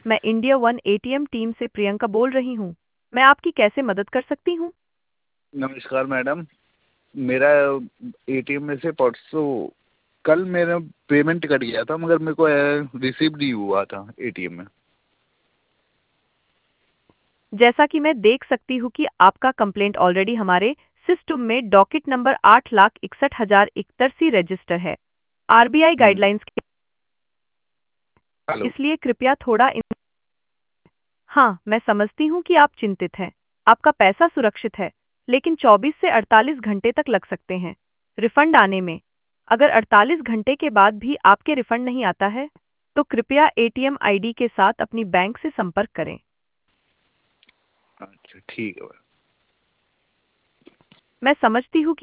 मैं India one ATM team से प्रियंका बोल रही हूँ। मैं आपकी कैसे मदद कर सकती हूँ? नमस्कार मैडम। मेरा एटीएम में से परसों कल मेरा पेमेंट कट गया था, मगर मेरे को रिसीव नहीं हुआ था एटीएम में। जैसा कि मैं देख सकती हूँ कि आपका कंप्लेंट ऑलरेडी हमारे सिस्टम में डॉकेट नंबर 8,61,081 रजिस्टर है। आरबीआई गाइडलाइंस के हेलो। इसलिए कृपया थोड़ा हाँ, मैं समझती हूँ कि आप चिंतित हैं। आपका पैसा सुरक्षित है, लेकिन 24 से 48 घंटे तक लग सकते हैं रिफंड आने में। अगर 48 घंटे के बाद भी आपके रिफंड नहीं आता है, तो कृपया एटीएम आईडी के साथ अपनी बैंक से संपर्क करें। अच्छा ठीक है। मैं समझती हूँ कि